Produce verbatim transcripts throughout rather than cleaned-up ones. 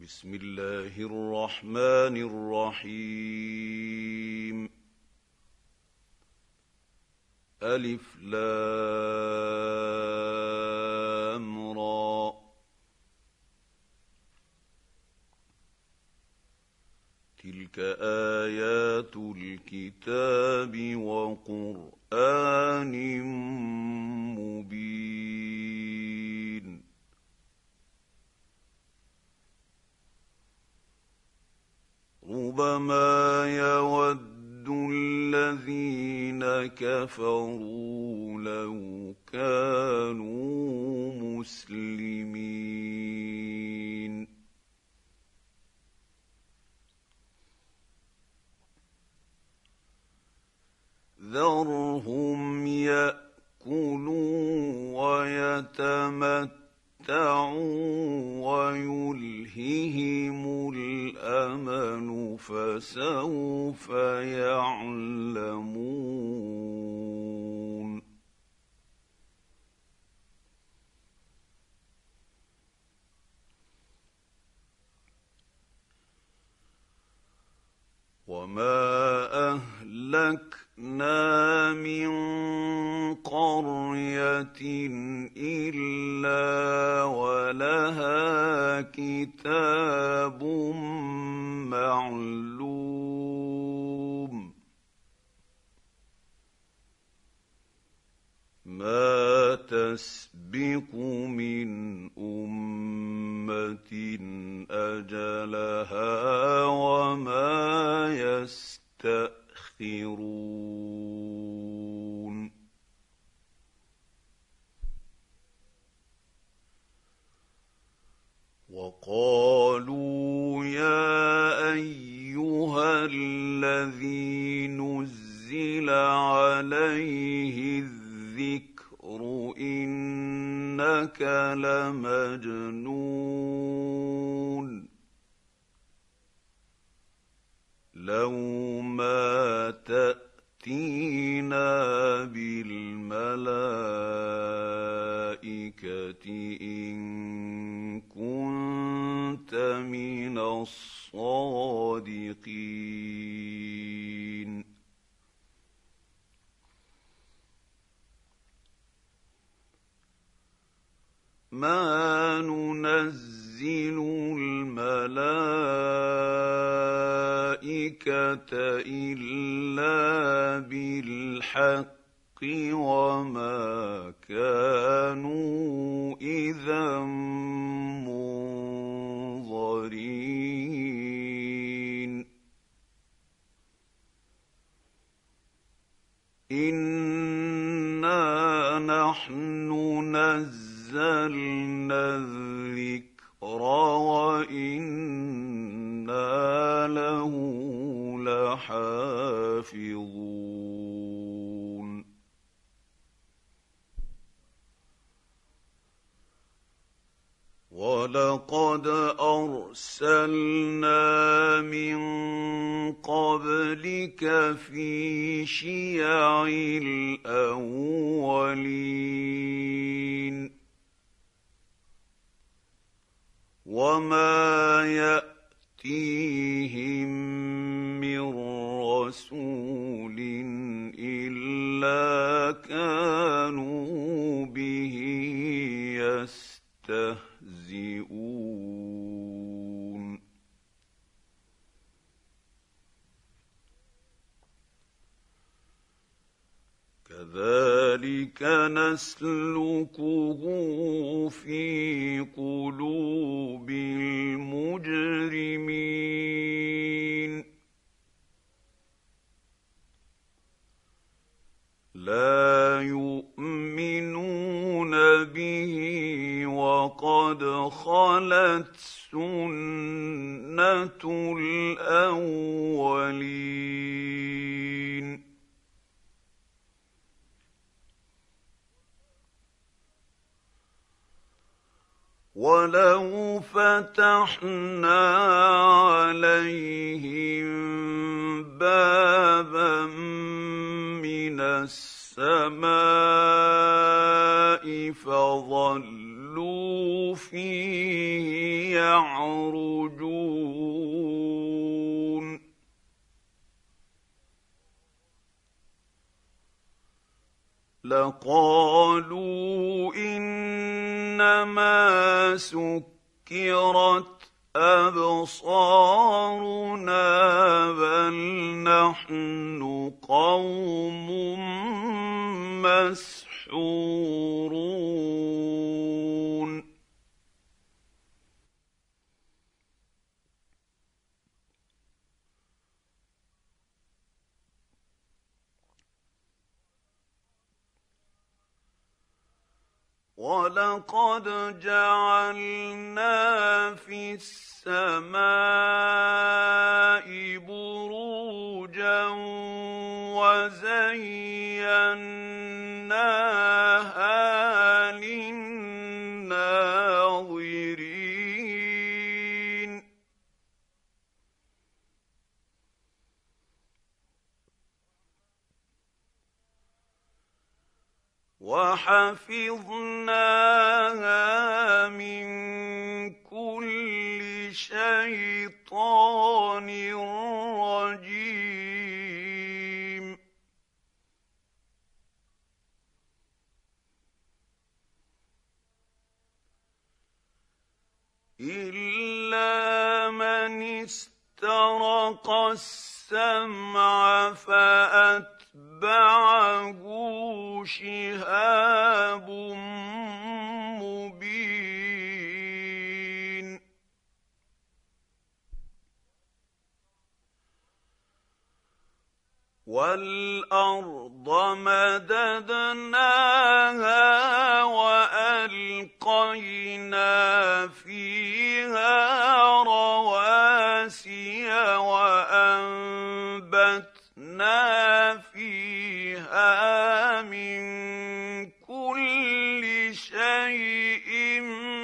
بسم الله الرحمن الرحيم. ألف لام را. تلك آيات الكتاب وقرآن مبين. ربما يود الذين كفروا لو كانوا مسلمين. ذرهم يأكلوا ويتمتعوا ويلههم الأمل فسوف يعلمون. وما أهلكنا من قرية إلا ولها كتاب معلوم. ما تسبق من أمة أجلها وما يستأخرون. وقالوا يا أيها الذي نزل عليه الذكر إنك لمجنون. لو ما تأتينا بالملائكة إن كنت من الصادقين. ما ننزل الملائكة إلا بالحق وما كانوا إذا منظرين. إنا نحن نزلنا الذكر وإنا له لحافظون. ولقد أرسلنا من قبلك في شيع الأولين. وما يأتيهم من رسول إلا كانوا به يستهزئون. كذلك نسلكه في قلوب المجرمين. لا يؤمنون به وقد خلت سنة الأولين. ولو فتحنا عليهم بابا من السماء فظلوا فيه يعرجون لقالوا إنما سكرت أبصارنا بل نحن قوم مسحورون وَلَقَدْ جَعَلْنَا فِي السَّمَاءِ بُرُوجًا وَزَيَّنَّاهَا لِلنَّاظِرِينَ وَحَفِظْنَاهَا مِن كُلِّ شَيْطَانٍ رَّجِيمٍ إِلَّا مَنِ اسْتَرَقَ السَّمْعَ فَأَتْبَعَهُ شِهَابٌ مُّبِينٌ وَالْأَرْضَ مَدَدْنَاهَا وَأَلْقَيْنَا فِيهَا رَوَاسِيَ وَأَنبَتْنَا فِيهَا مِن كُلِّ شَيْءٍ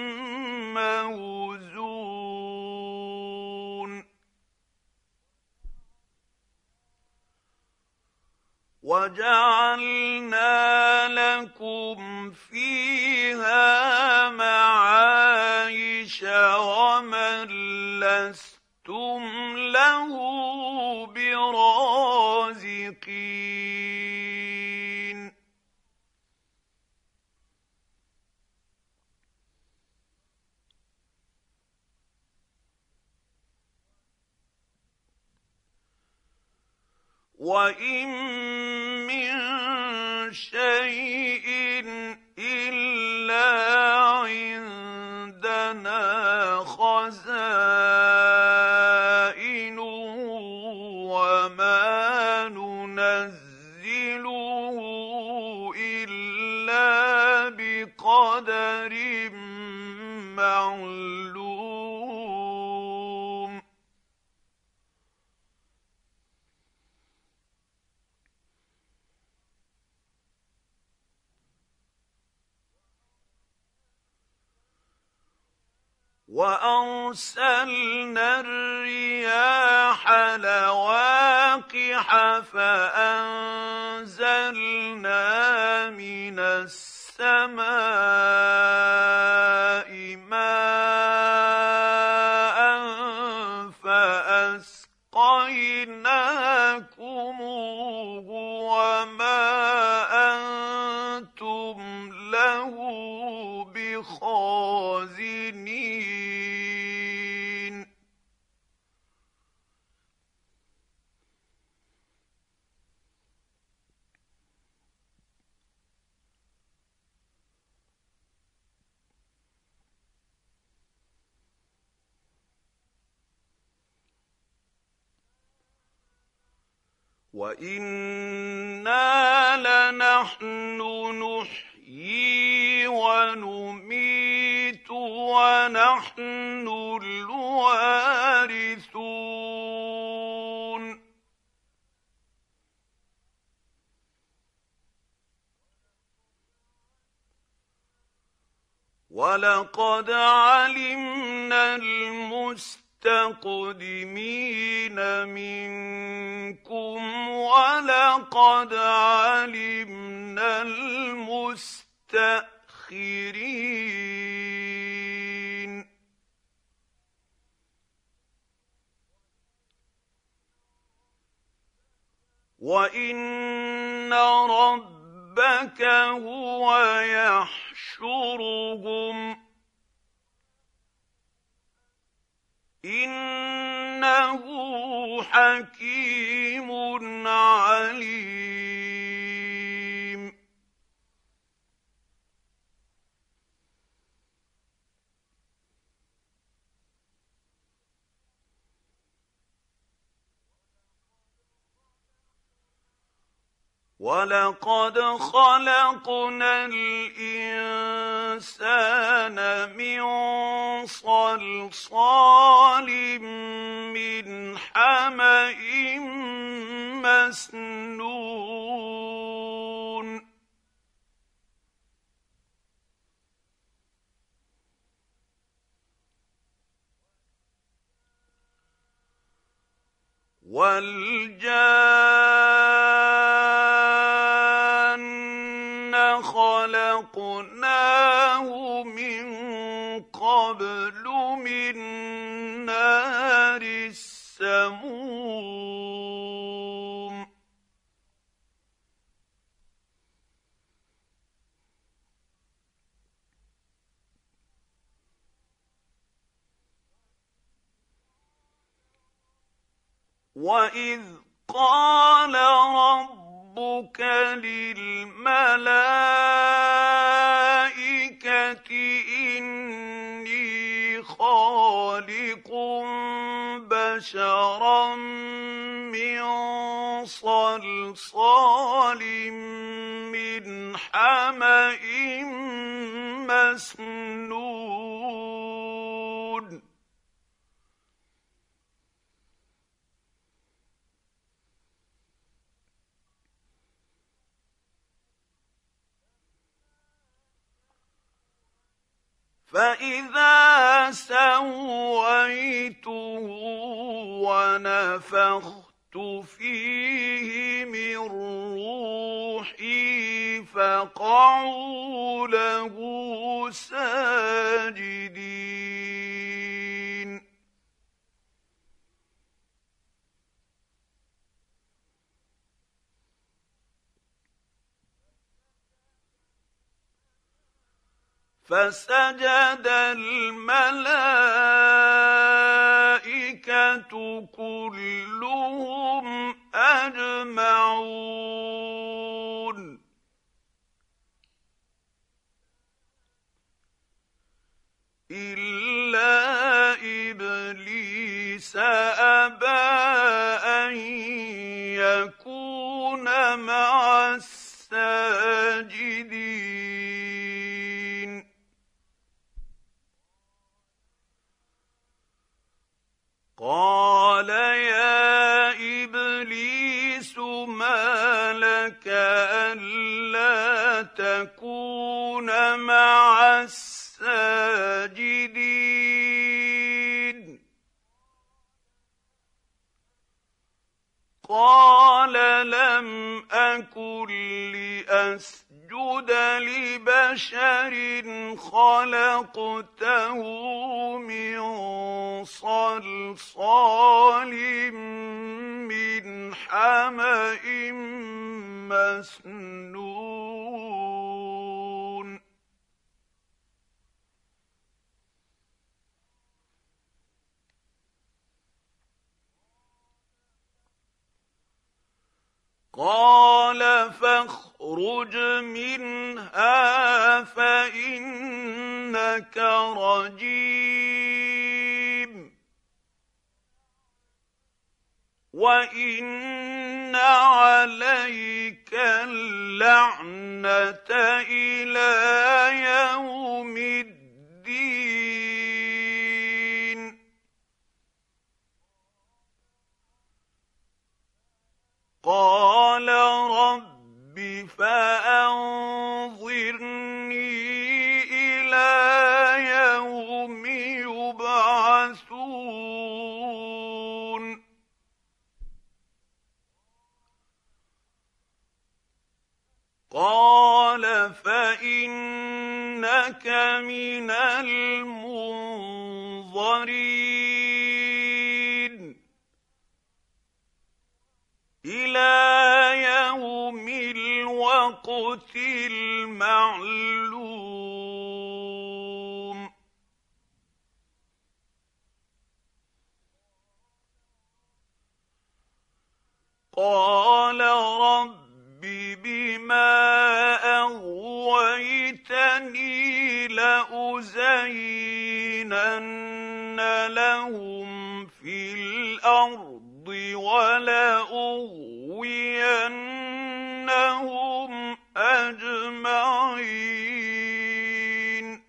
مَّوْزُونٍ وَجَعَلْنَا لَكُمْ فِيهَا مَعَايِشَ وَمَن لَّسْتُمْ لَهُ بِرَازِقِينَ وَإِن مِّن شَيْءٍ إِلَّا عِندَنَا خَزَائِنُهُ وَمَا نُنَزِّلُهُ إِلَّا بِقَدَرٍ مَّعْلُومٍ وَأَرْسَلْنَا الرِّيَاحَ لَوَاقِحَ فَأَنزَلْنَا مِنَ السَّمَاءِ مَاءً فَأَسْقَيْنَاكُمُوهُ وَمَا أَنتُمْ لَهُ بِخَازِنِينَ وَإِنَّا لَنَحْنُ نُحْيِي وَنُمِيتُ وَنَحْنُ الْوَارِثُونَ وَلَقَدْ عَلِمْنَا الْمُسْتَقْدِمِينَ مِنكُمْ وَلَقَدْ عَلِمْنَا الْمُسْتَأْخِرِينَ. الْمُسْتَأْخِرِينَ. وان ربك هو يحشرهم انه حكيم عليم ولقد خلقنا الإنسان من صلصال من حمإ مسنون والجان خلقناه من قبل من نار السموم وإذ قال ربك للملائكة إني خالق بشرا من صلصال من حمإ مسنون فإذا سويته ونفخت فيه من روحي فقعوا له ساجدين فسجد الملائكة كلهم أجمعون إلا إبليس أبى أن يكون مع الساجدين قال يا إبليس ما لك ألا تكون مع الساجدين قال لم أكن لأسجد لبشر خلقته من صلصال من حمإ مسنون قال فاخرج منها فإنك رجيم وإن عليك اللعنة إلى يوم الدين قال رب فأنظرني إلى يوم يبعثون قال فإنك من المنظرين إلى الْوَقْتِ الْمَعْلُومِ قَالَ رَبِّ بِمَا أَغْوَيْتَنِي لَأُزَيِّنَنَّ لَهُمْ فِي الْأَرْضِ وَلَأُغْوِيَنَّهُمْ أَجْمَعِينَ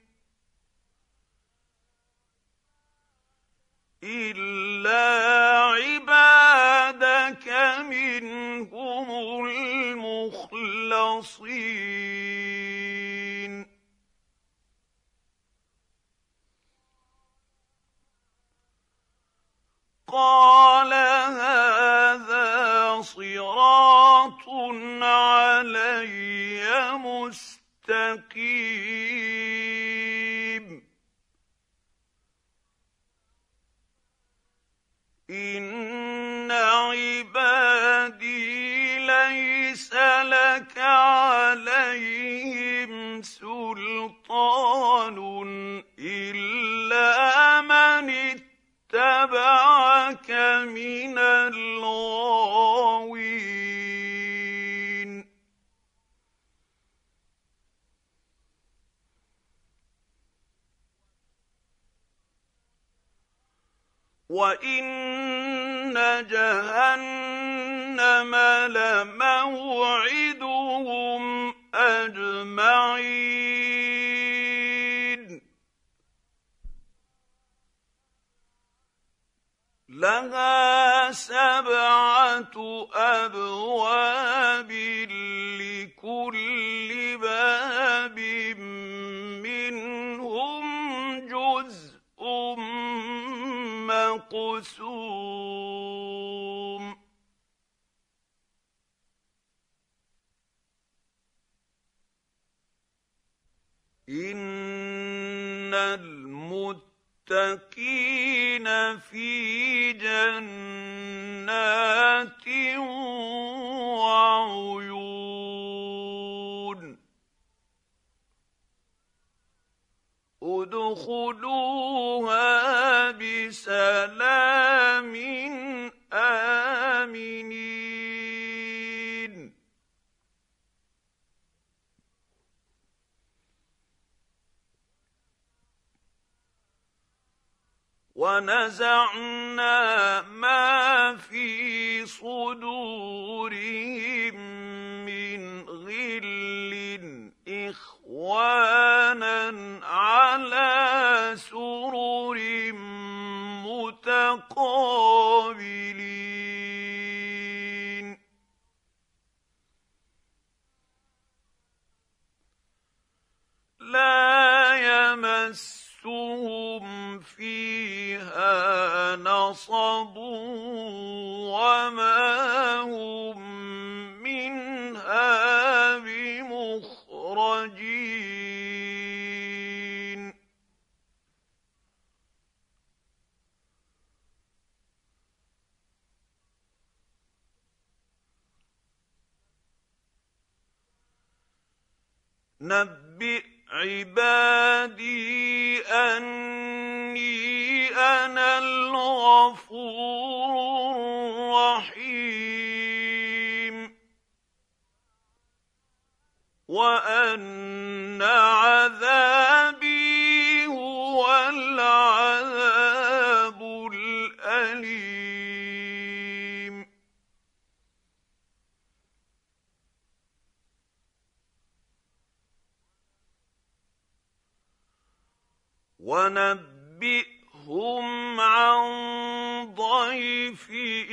إِلَّا عِبَادَكَ مِنْهُمُ الْمُخْلَصِينَ قَالَ هَٰذَا صِرَاطٌ عَلَيَّ مُسْتَقِيمٌ إِنَّ عِبَادِي لَيْسَ لَكَ عَلَيْهِمْ سُلْطَانٌ إِلَّا مَنِ اتَّبَعَكَ مِنَ الْغَاوِينَ وَإِنَّ جَهَنَّمَ لَمَوْعِدُهُمْ أَجْمَعِينَ لَهَا سَبْعَةُ أَبْوَابٍ لِكُلِّ بَابٍ مِّنْهُمْ جُزْءٌ مَّقْسُومٌ إِنَّ الْمُتَّقِينَ فِي جَنَّاتٍ وَعُيُونٍ ادْخُلُوهَا بِسَلَامٍ آمِنِينَ وَنَزَعْنَا مَا فِي صُدُورِهِم مِّنْ غِلٍّ إِخْوَانًا عَلَىٰ سُرُرٍ مُّتَقَابِلِينَ لَا يَمَسُّهُمْ فِيهَا نَصَبٌ وَمَا هُم مِّنْهَا بِمُخْرَجِينَ نَبِّئْ عِبَادِي أَنِّي أَنَا الْغَفُورُ الرَّحِيمُ وَأَنَّ عَذَابِي هُوَ الْعَذَابُ الْأَلِيمُ وَنَبِّئْهُمْ عَن ضَيْفِ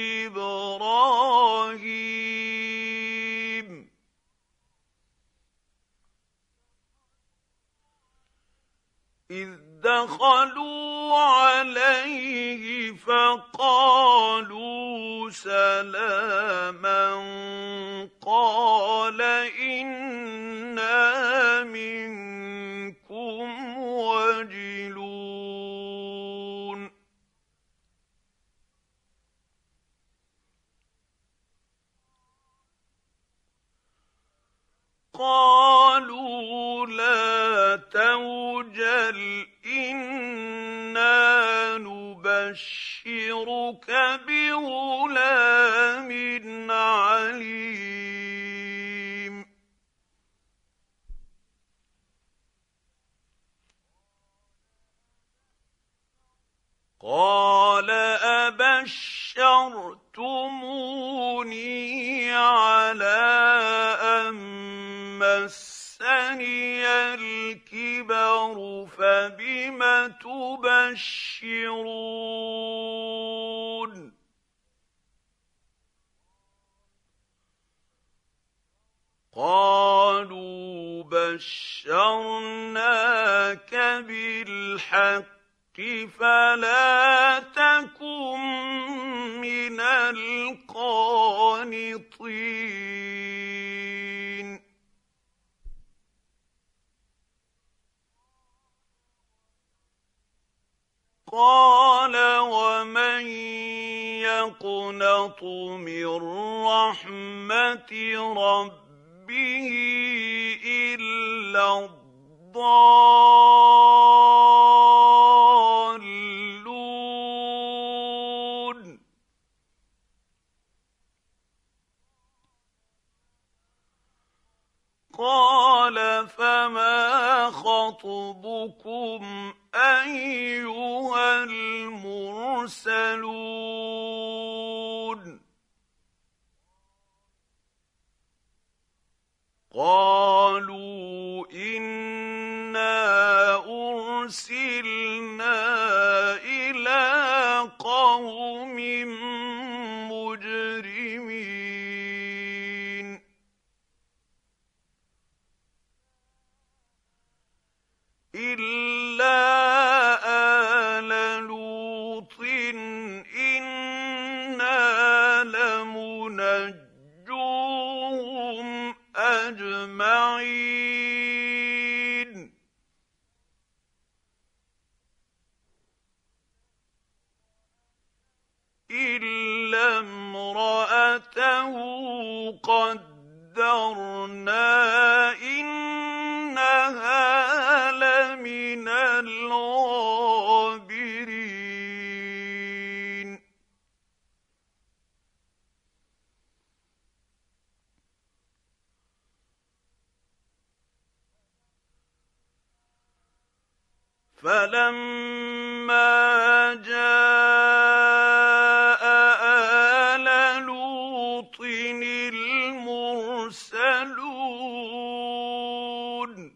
إِبْرَاهِيمَ إِذْ دَخَلُوا عَلَيْهِ فَقَالُوا سَلَامًا قَالَ إِنَّا مِنكُمْ وَجِلُونَ قالوا لا توجل إنا نبشرك بغلام عليم قال أبشرتموني على أن مسني الكبر فبم تبشرون قالوا بشرناك بالحق فلا تكن من القانطين قال ومن يقنط من رحمة ربه إلا الضالون قال فما خطبكم أيها المرسلون قالوا إنا أرسلنا إلى قوم مجرمين إلا آل لوط إنا لمنجوهم أجمعين إلا امرأته قدرنا إنها لمن الغابرين فلما جاء آل لوط المرسلون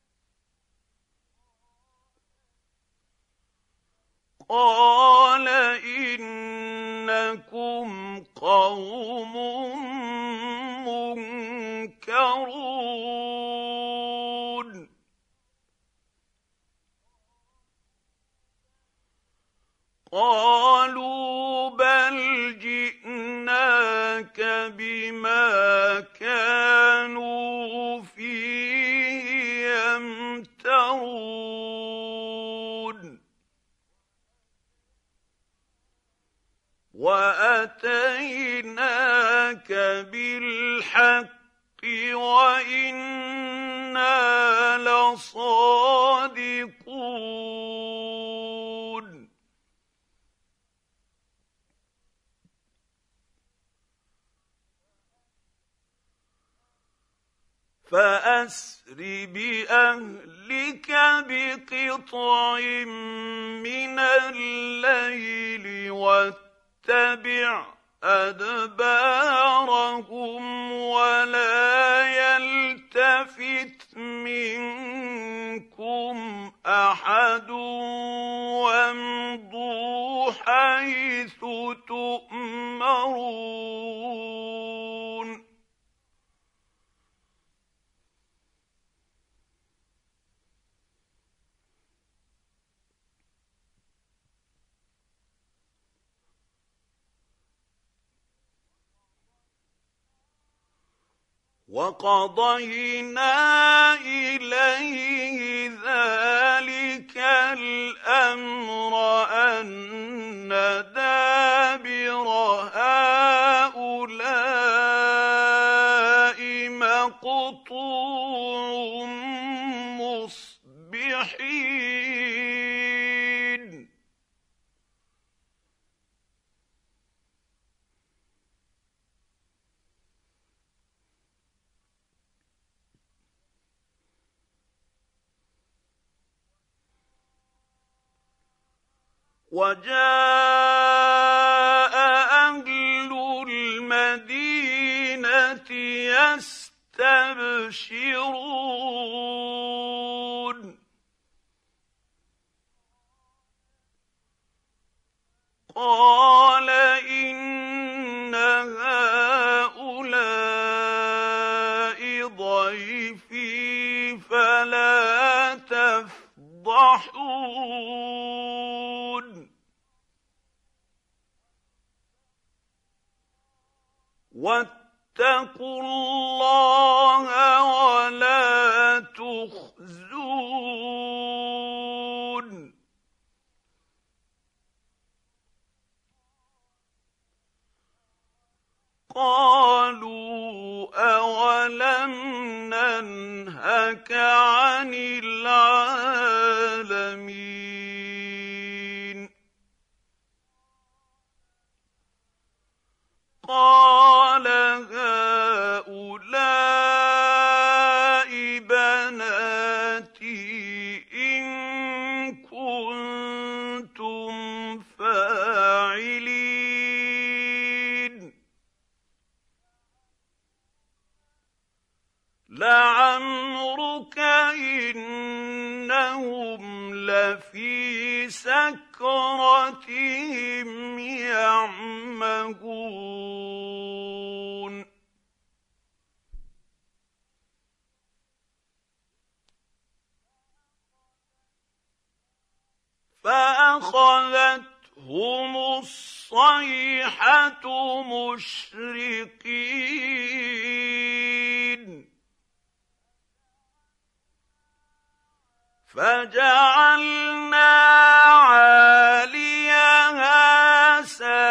قال إنكم قوم منكرون قالوا بل جئناك بما كانوا فيه يمترون وأتيناك بالحق وإنا لصادقون فأسر بأهلك بقطع من الليل واتبع أدبارهم ولا يلتفت منكم أحد وامضوا حيث تؤمرون وقضينا إليه ذلك الأمر أن دابر هؤلاء مقطوع وجاء أهل المدينة يستبشرون قال إن هؤلاء ضيفي فلا تفضحون واتقوا الله ولا تخزون قالوا أولم ننهك عن العالمين قال هؤلاء بناتي إن كنتم فاعلين لعمرك إنهم لفي سكرتهم يعمهون فأخذتهم الصيحة مشرقين فجعلنا عاليها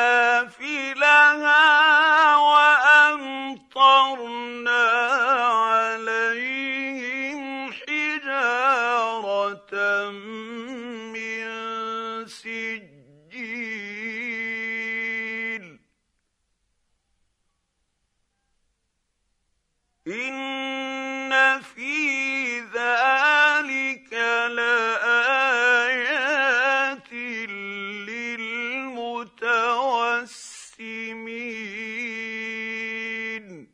سافلها وأمطرنا عليهم حجارة من سجيل إن في ذلك لآيات للمتوسمين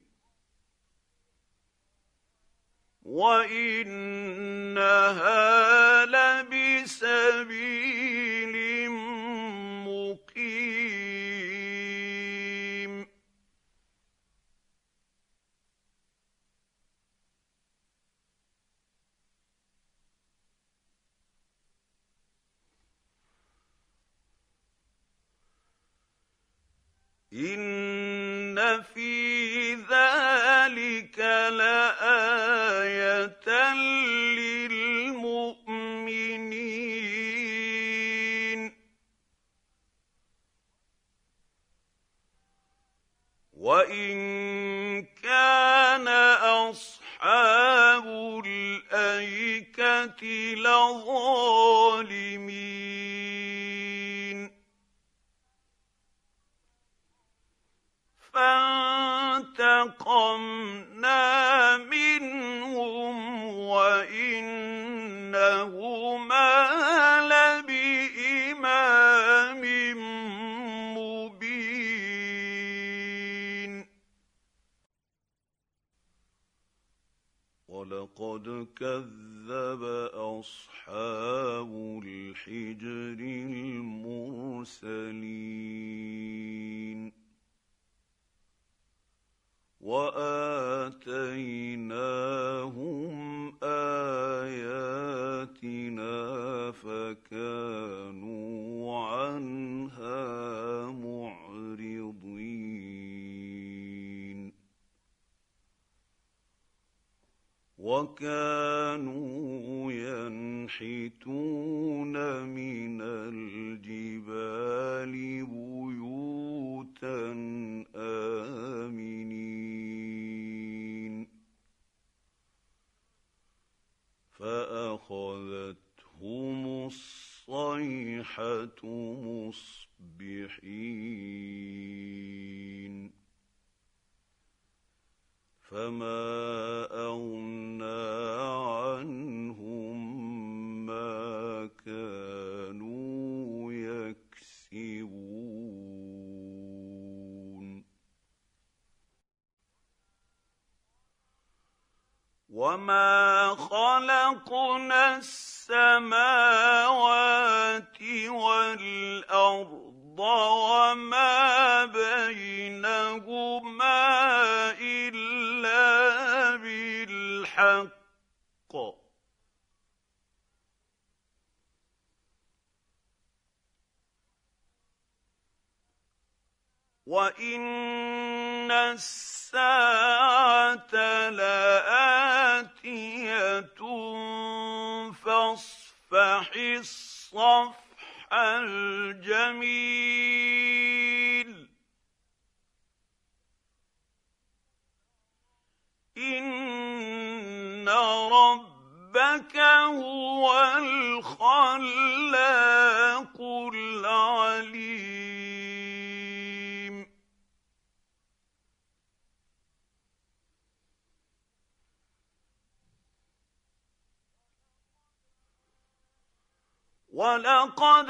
وإنها لبسبيل مقيم إن في ذلك لآية للمؤمنين وإن كان أصحاب الأيكة لظالمين فانتقمنا منهم وإنهما لبإمام مبين ولقد كذب أصحاب الحجر المرسلين وآتيناهم آياتنا فكانوا عنها معرضين وكانوا ينحتون من الجبال بيوتا آمنين فأخذتهم الصيحة مصبحين فما أغنى عنهم ما كانوا يكسبون خلقنا السماوات والأرض وما بينهما إلا بالحق وإن الساعة لآتية فاصفح الصفح الجميل إن ربك هو الخلاق العليم ولقد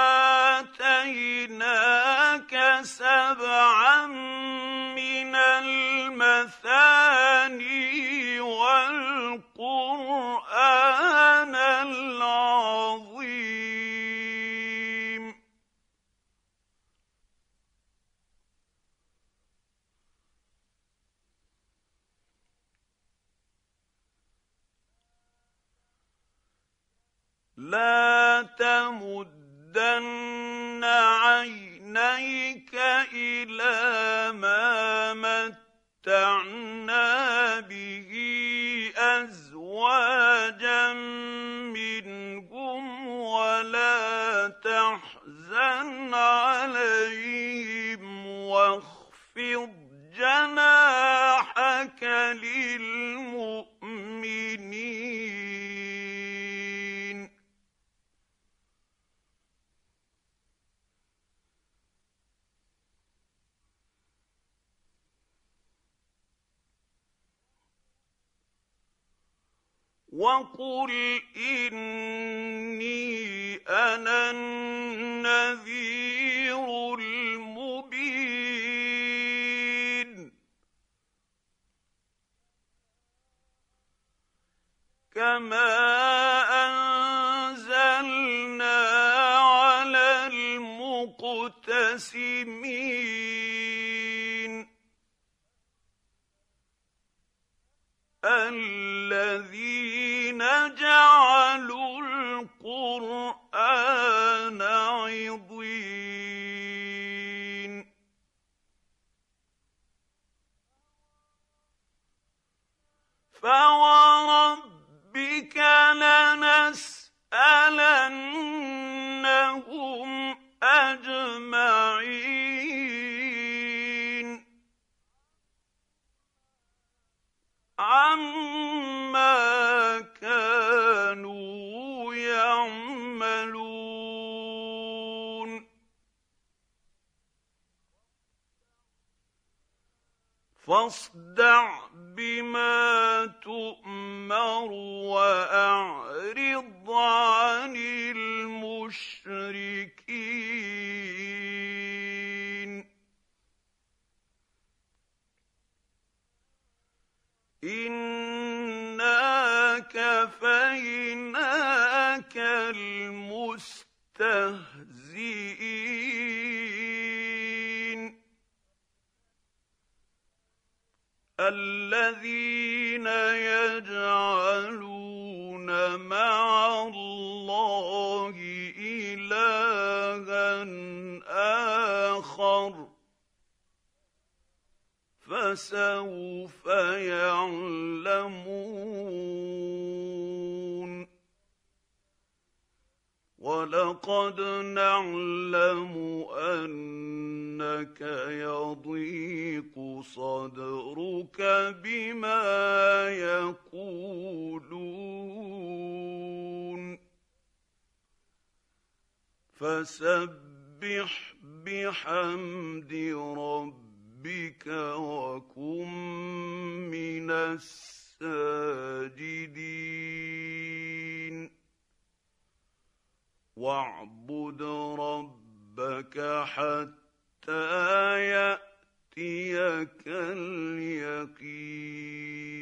آتيناك سبعا من المثاني والقرآن العظيم لا تمدن عينيك إلى ما متعنا به أزواجا منهم ولا تحزن عليهم واخفض جناحك للمؤمنين وقل إني أنا النذير المبين كما أنزلنا على المقتسمين الذين جعلوا القرآن عضين فوربك لنسألنهم أجمعين عما كانوا يعملون فاصدع بما تؤمر وأعرض عن المشركين إنا كفيناك المستهزئين الذين يجعلون مع الله إلها آخر فسوف يعلمون ولقد نعلم أنك يضيق صدرك بما يقولون فسبح بحمد ربك وكن من الساجدين واعبد ربك حتى يأتيك اليقين